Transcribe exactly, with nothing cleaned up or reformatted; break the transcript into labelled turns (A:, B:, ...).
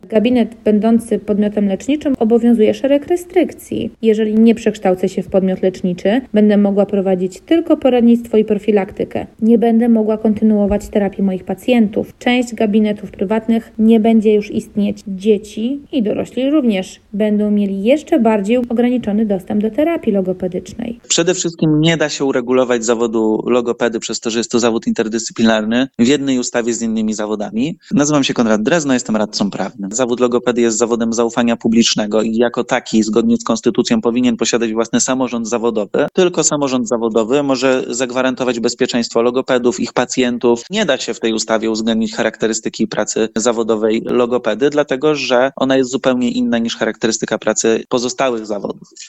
A: Gabinet będący podmiotem leczniczym obowiązuje szereg restrykcji. Jeżeli nie przekształcę się w podmiot leczniczy, będę mogła prowadzić tylko poradnictwo i profilaktykę. Nie będę mogła kontynuować terapii moich pacjentów. Część gabinetów prywatnych nie będzie już istnieć. Dzieci i dorośli również będą mieli jeszcze bardziej ograniczony dostęp do terapii logopedycznej.
B: Przede wszystkim nie da się uregulować zawodu logopedy przez to, że jest to zawód interdyscyplinarny w jednej ustawie z innymi zawodami. Nazywam się Konrad Drezno, jestem radcą prawnym. Zawód logopedy jest zawodem zaufania publicznego i jako taki, zgodnie z konstytucją, powinien posiadać własny samorząd zawodowy. Tylko samorząd zawodowy może zagwarantować bezpieczeństwo logopedów, ich pacjentów. Nie da się w tej ustawie uwzględnić charakterystyki pracy zawodowej logopedy, dlatego że ona jest zupełnie inna niż charakterystyka pracy pozostałych zawodów.